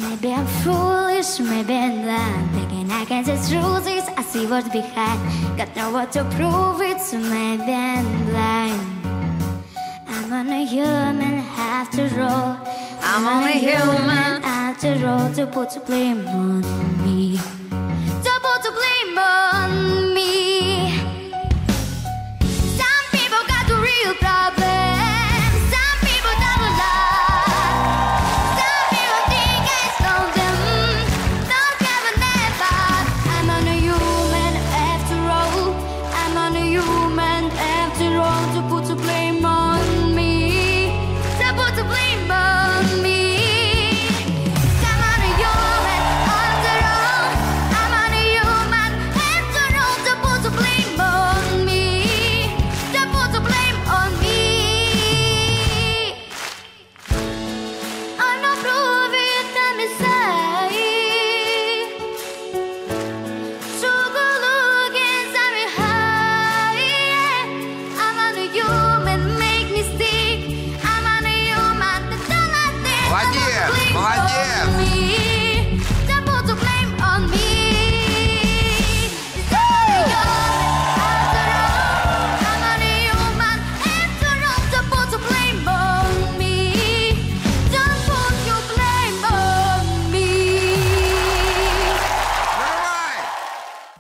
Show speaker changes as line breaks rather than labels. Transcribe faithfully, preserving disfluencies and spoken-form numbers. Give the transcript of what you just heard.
Maybe I'm foolish, maybe I'm blind, thinking I can see through this. I see what's behind, got no word to prove it, so maybe I'm blind. I'm only human after all. I'm only human after all, to put the blame on me.